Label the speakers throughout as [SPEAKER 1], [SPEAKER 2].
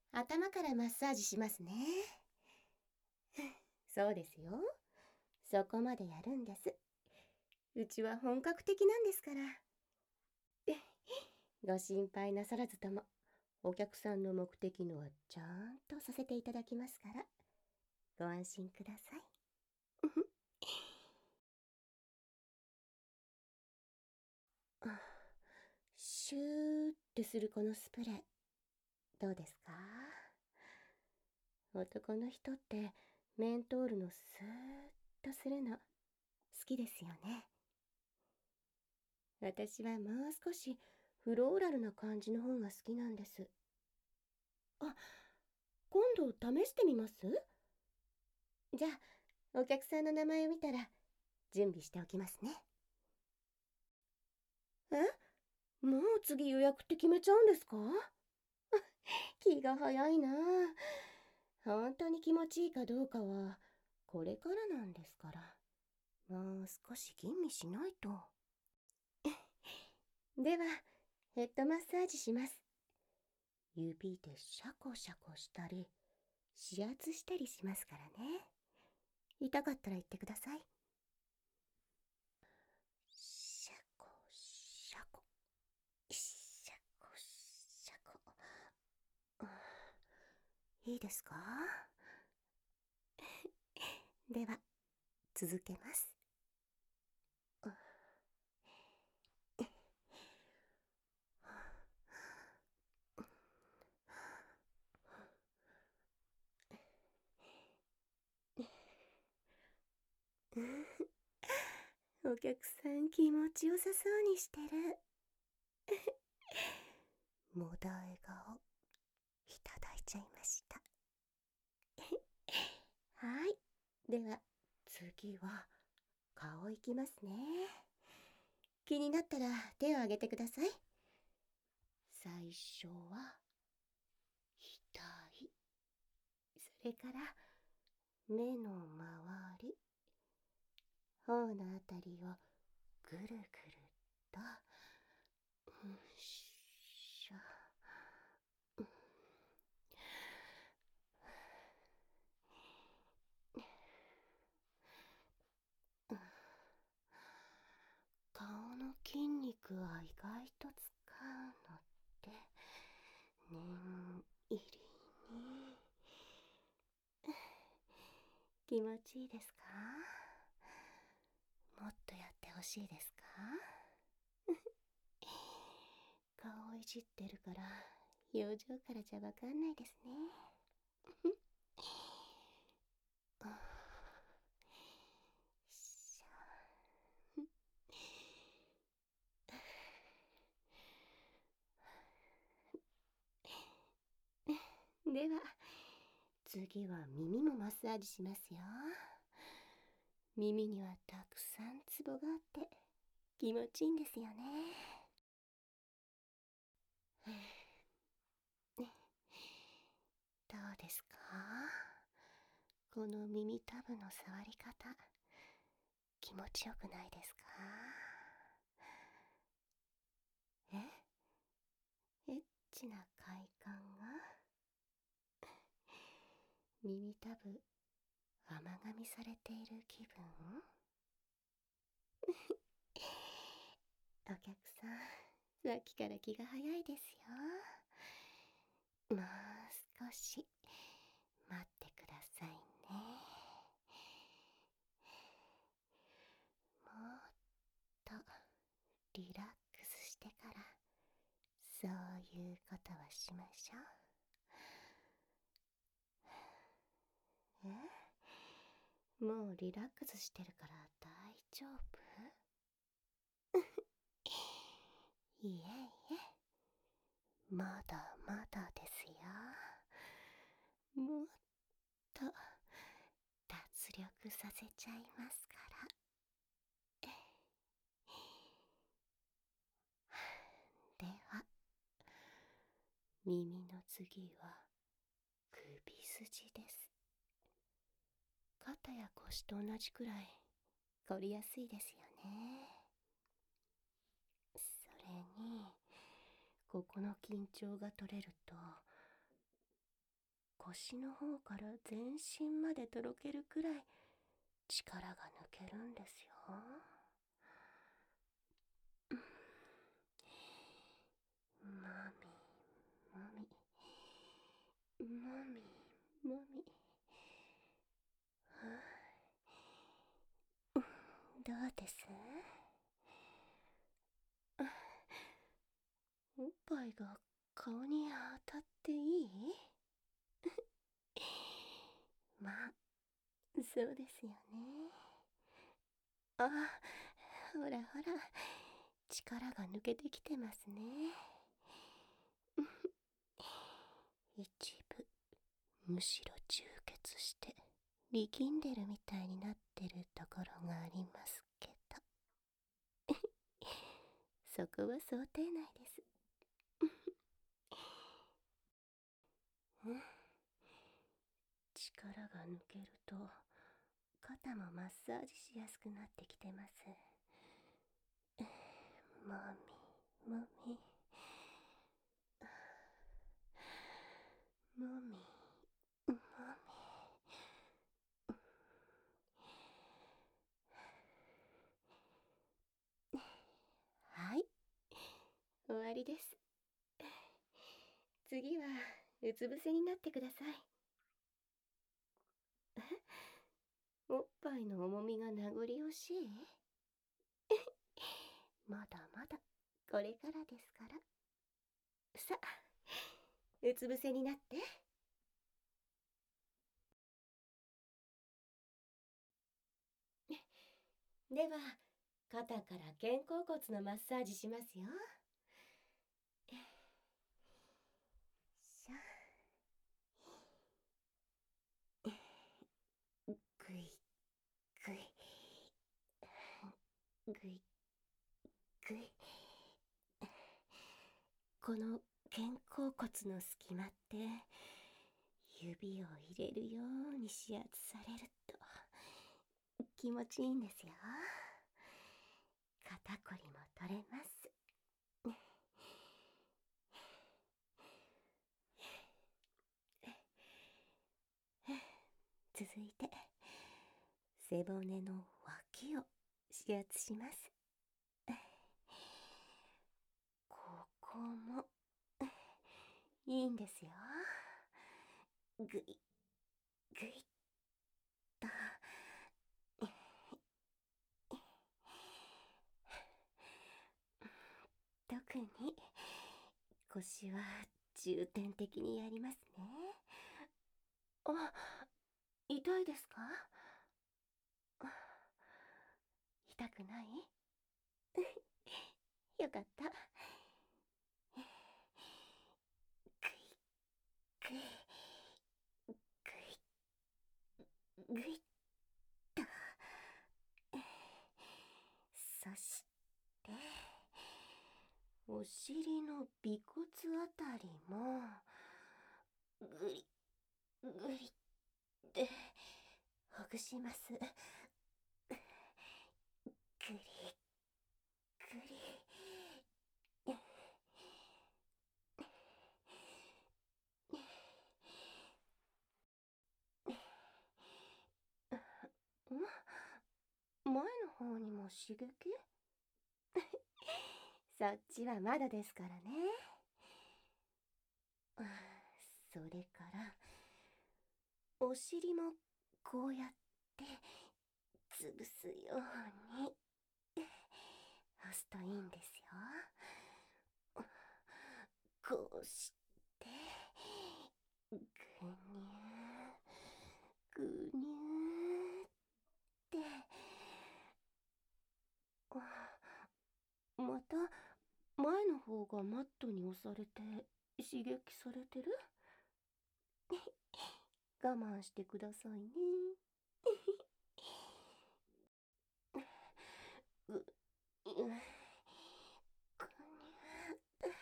[SPEAKER 1] 頭からマッサージしますね。そうですよ。そこまでやるんです。うちは本格的なんですから。ご心配なさらずとも、お客さんの目的のはちゃんとさせていただきますから、ご安心ください。シューってするこのスプレー、どうですか？男の人ってメントールのスーッとするの好きですよね。私はもう少しフローラルな感じの方が好きなんです。あ、今度試してみます？じゃあ、お客さんの名前を見たら準備しておきますね。え、もう次予約って決めちゃうんですか？気が早いなあ。本当に気持ちいいかどうかはこれからなんですから、もう少し吟味しないと。では、ヘッドマッサージします。指でシャコシャコしたり、指圧したりしますからね。痛かったら言ってください。シャコシャコ、シャコシャコ。いいですか？では、続けます。お客さん気持ちよさそうにしてる。もだえ顔いただいちゃいました。はい。では、次は顔いきますね。気になったら手を挙げてください。最初は額、それから目の周り、頬のあたりをぐるぐると、しょ、顔の筋肉は意外と使うのって念入りに。気持ちいいですか？もっとやってほしいですか？顔をいじってるから表情からじゃわかんないですね。しゃでは次は耳もマッサージしますよ。耳にはたくさんツボがあって気持ちいいんですよね。どうですか？この耳たぶの触り方、気持ちよくないですか？え、エッチな快感が耳たぶ甘噛みされている気分？お客さん、さっきから気が早いですよ。もう少し待ってくださいね。もっとリラックスしてからそういうことはしましょう。もうリラックスしてるから大丈夫？いえいえ、まだまだですよ。もっと脱力させちゃいますから。では、耳の次は首筋です。肩や腰と同じくらい凝りやすいですよね。それに、ここの緊張が取れると腰の方から全身までとろけるくらい力が抜けるんですよ。マミマミマミマミ、どうです？おっぱいが顔に当たっていい？まあ、そうですよね。あ、ほらほら、力が抜けてきてますね。一部、むしろ充血して力んでるみたいになってるところがありますけど、そこは想定内です。力が抜けると肩もマッサージしやすくなってきてます。マミマミマミマミ、はい、終わりです。次はうつ伏せになってください。おっぱいの重みが名残惜しい？まだまだこれからですから。さあ、うつ伏せになって。では、肩から肩甲骨のマッサージしますよ。しゃ、ぐいぐいぐいぐい。この肩甲骨の隙間って指を入れるように指圧されると気持ちいいんですよ。肩こりも取れます。続いて背骨の脇を指圧します。ここもいいんですよ。ぐいぐいっと。特に腰は重点的にやりますね。あ、痛いですか？痛くない？よかった。ぐいぐいぐいっと。そしてお尻の尾骨あたりもぐりぐりってほぐします。ぐりぐり。前の方にも刺激？そっちはまだですからね。それからお尻もこうやって潰すように押すといいんですよ。こうしてぐにゅーぐにゅーって。また前の方がマットに押されて刺激されてる？我慢してくださいね。ぐ、う、ぐにゅー。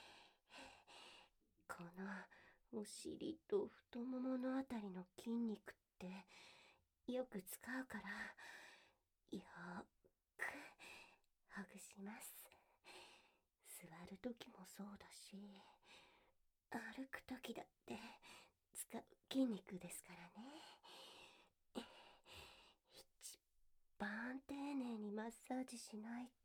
[SPEAKER 1] このお尻と太もものあたりの筋肉ってよく使うからよーくほぐします。座るときもそうだし歩くときだって使う筋肉ですからね。一番丁寧にマッサージしないと。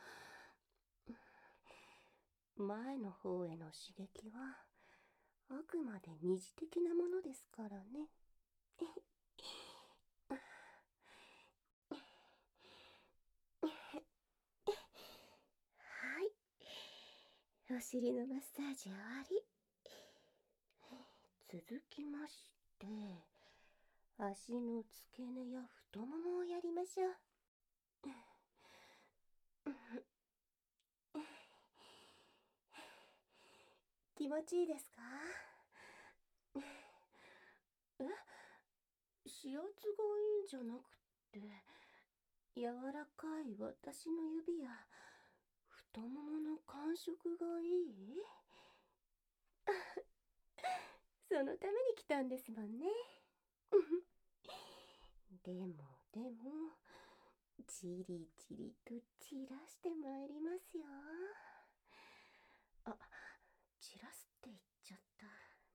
[SPEAKER 1] 前の方への刺激はあくまで二次的なものですからね。はい、お尻のマッサージ終わり。続きまして、足の付け根や太ももをやりましょう。気持ちいいですか？え、指圧がいいんじゃなくて、柔らかい私の指や太ももの感触がいい？そのために来たんですもんね。でも、じりじりと散らしてまいりますよ。あ、散らすって言っちゃった。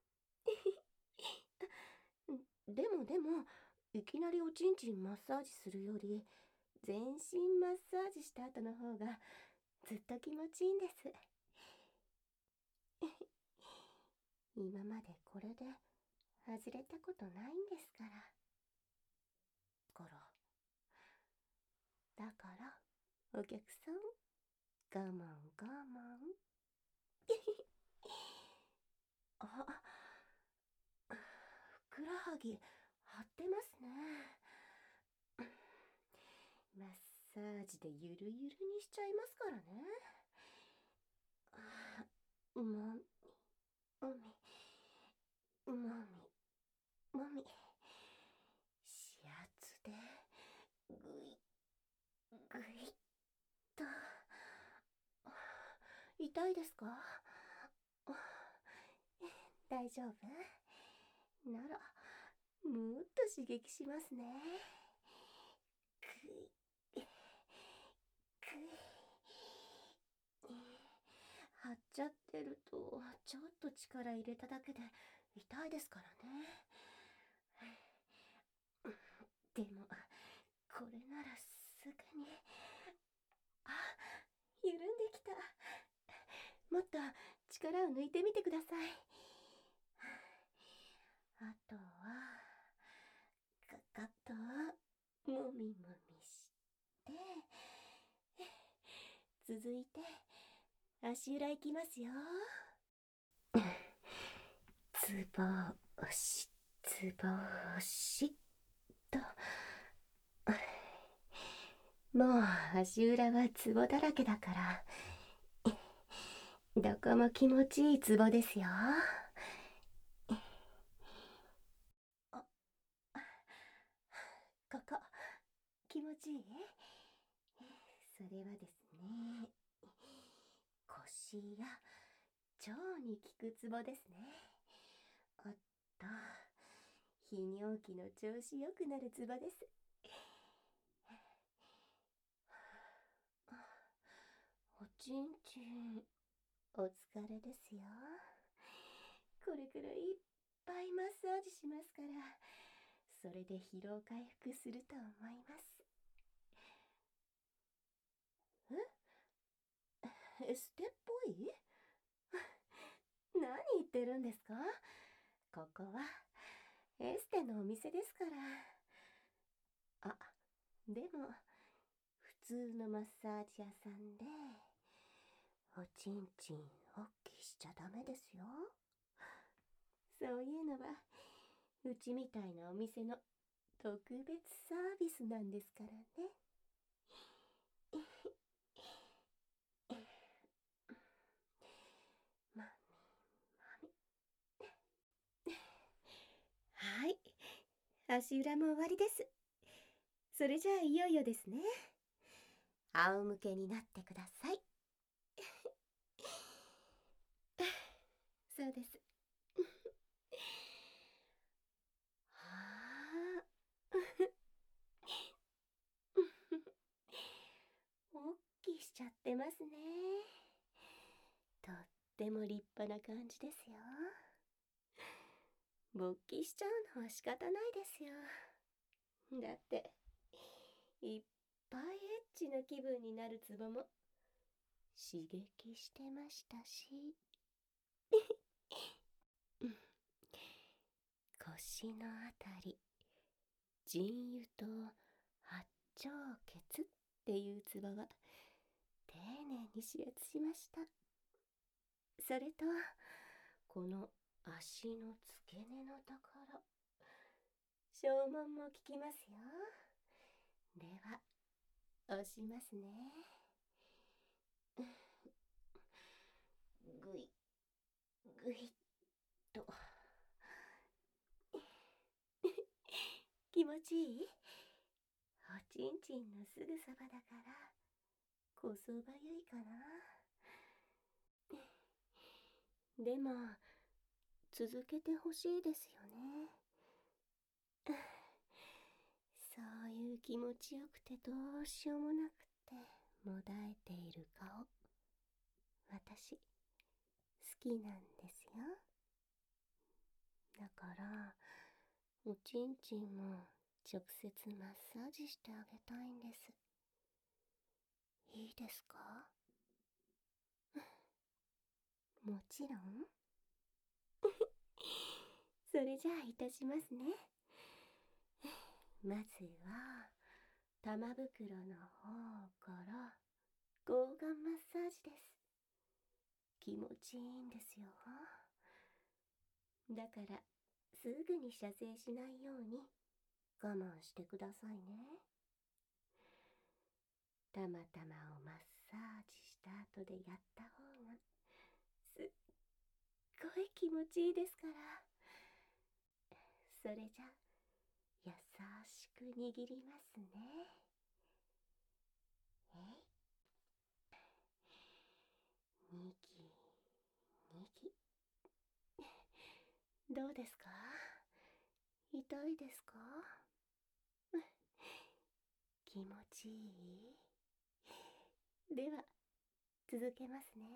[SPEAKER 1] でも、いきなりおちんちんマッサージするより、全身マッサージした後の方がずっと気持ちいいんです。今までこれで外れたことないんですから。だから、お客さん、我慢我慢。あ、ふくらはぎ張ってますね。マッサージでゆるゆるにしちゃいますからね。もみ、もみ、もみ、もみ。指圧でぐいぐいっと。痛いですか？大丈夫なら、もっと刺激しますね。ぐいぐい。張っちゃってると、ちょっと力入れただけで痛いですからね。でも、これならすぐに。あ、緩んできた。もっと力を抜いてみてください。あとは、かかとをもみもみして、続いて足裏いきますよ。つぼ押し、つぼ押しと。もう足裏はツボだらけだから、どこも気持ちいいツボですよ。あ、ここ気持ちいい？それはですね、腰や腸に効くツボですね。おっと、泌尿器の調子良くなるツボです。おちんちんお疲れですよ。これからいっぱいマッサージしますから、それで疲労回復すると思います。エステっぽい？何言ってるんですか？ここはエステのお店ですから。あ、でも普通のマッサージ屋さんでおちんちんおっきしちゃダメですよ。そういうのはうちみたいなお店の特別サービスなんですからね。まはい、足裏も終わりです。それじゃあいよいよですね。仰向けになってください。そうです。はあ。おっきしちゃってますね。とっても立派な感じですよ。 勃起しちゃうのは仕方ないですよ。だって、いっぱいエッチな気分になるツボも刺激してましたし。腰のあたり、腎油と八丁血っていうツボは丁寧に指圧しました。それと、この足の付け根のところ、小紋も効きますよ。では、押しますね。ぐい、ぐいっと。気持ちいい？おちんちんのすぐそばだから、こそばゆいかな。でも、続けてほしいですよね。そういう気持ちよくてどうしようもなくてもだえている顔、私好きなんですよ。だからおちんちんも直接マッサージしてあげたいんです。いいですか？もちろん。それじゃあいたしますね。まずは玉袋の方から抗がんマッサージです。気持ちいいんですよ。だからすぐに射精しないように我慢してくださいね。たまたまをマッサージした後でやった方がすっごい気持ちいいですから。それじゃ優しく握りますね。にぎにぎ。どうですか？痛いですか？気持ちいい？では続けますね。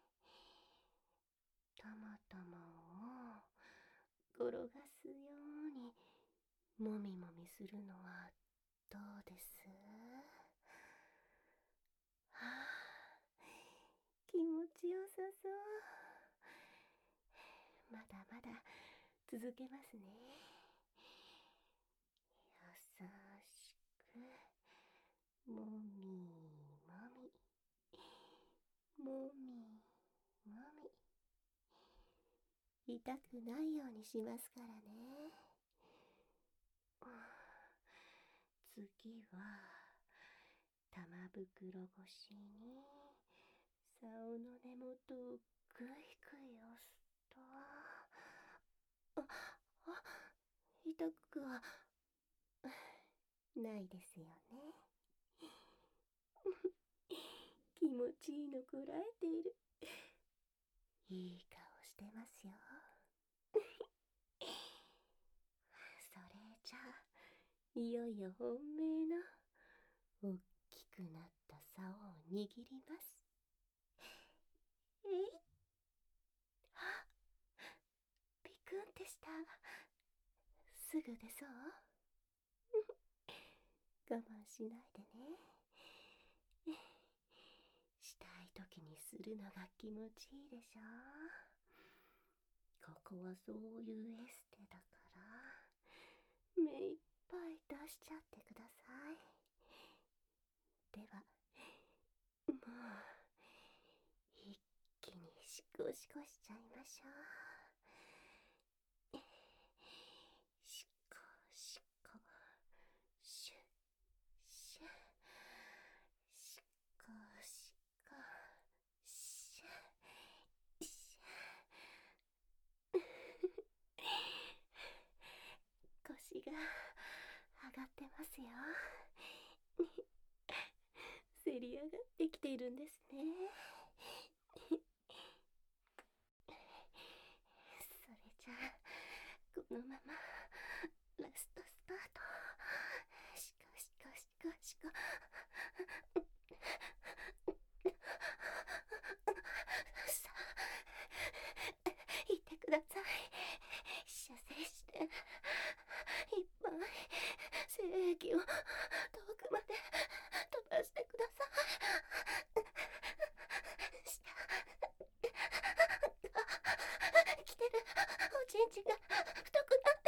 [SPEAKER 1] たまたまを転がすようにもみもみするのはどうです？はあ、気持ちよさそう。まだまだ続けますね。優しくもみもみもみもみ、痛くないようにしますからね。次は玉袋越しに竿の根元をぐいぐい押すと、痛くはないですよね。気持ちいいのこらえている。いい顔してますよ。それじゃあいよいよ本命のおっきくなった竿を握ります。あ、ピクンってした。すぐ出そう？我慢しないでね。したい時にするのが気持ちいいでしょ。ここはそういうエステだから目いっぱい出しちゃってください。ではもう一気にシコシコしちゃいましょう。シコシコシュッシュッ、シコシコシュッシュッ。腰が上がってますよ。せり上がってきているんですね。それじゃあこのままラストスパート。シコシコシコシコ。さあ、いてください。射精しいっぱい精液を遠くまで飛ばしてください。来てる。おちんちんが太くなって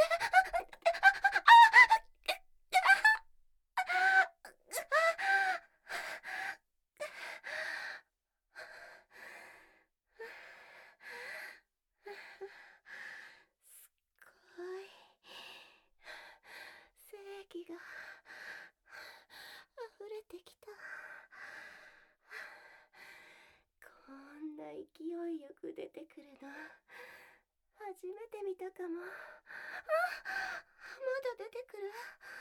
[SPEAKER 1] すっごい精液が溢れてきた。こんな勢いよく出てくるの初めて見たかも。まだ出てくる。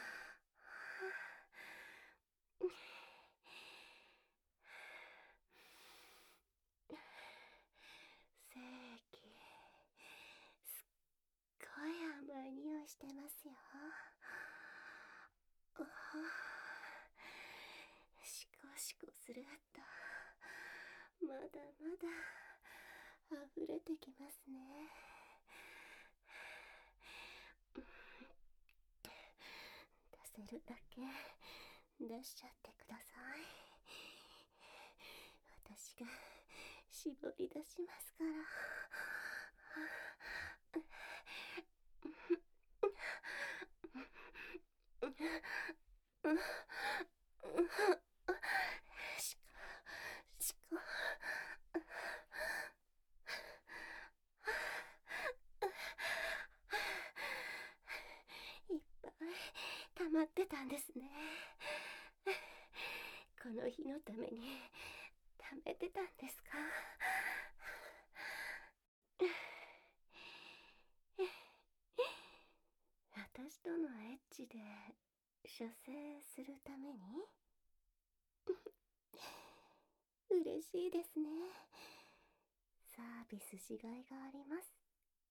[SPEAKER 1] 精液すっごい甘い匂いしてますよ。シコシコするとまだまだ溢れてきますね。出せるだけ出しちゃってください。私が絞り出しますから。しこしこいっぱい溜まってたんですね。この日のために溜めてたんですか。私とのエッチで射精するために嬉しいですね。サービスしがいがあります。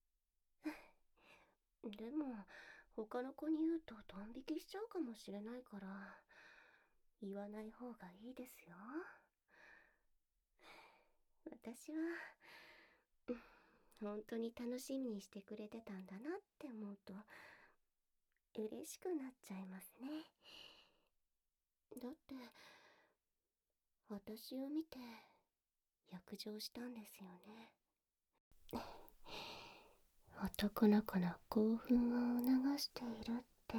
[SPEAKER 1] でも他の子に言うとドン引きしちゃうかもしれないから言わない方がいいですよ。私は本当に楽しみにしてくれてたんだなって思うと嬉しくなっちゃいますね。だって私を見て約定したんですよね。男の子の興奮を促しているって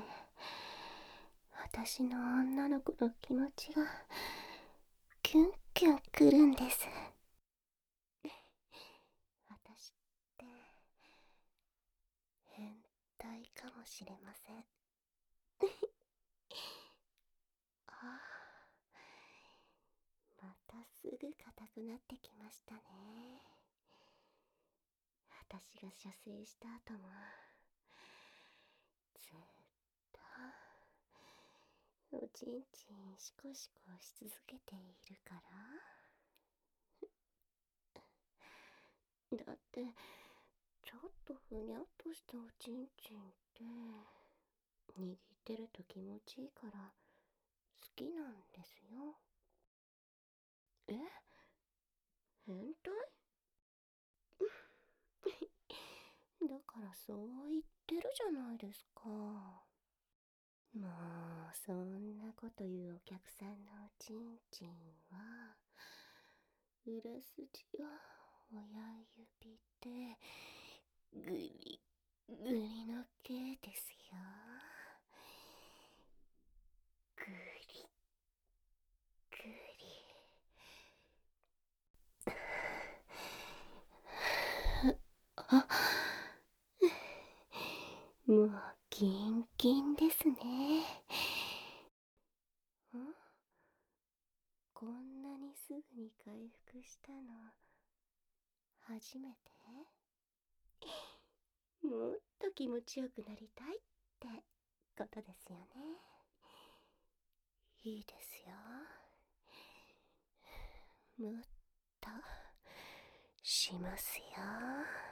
[SPEAKER 1] 私の女の子の気持ちがキュンキュンくるんです。私って変態かもしれません。ああ、またすぐ硬くなってきましたね。私が射精した後もずっとおちんちんシコシコし続けているから。だってちょっとふにゃっとしたおちんちんって握ってると気持ちいいから好きなんですよ。え、変態？だからそう言ってるじゃないですか。もうそんなこと言うお客さんのおちんちんは裏筋を親指でグリグリの毛ですよ。グリグリ。あ、もうキンキンですね。ん、こんなにすぐに回復したの初めて？もっと気持ちよくなりたいってことですよね。いいですよ。もっとしますよ。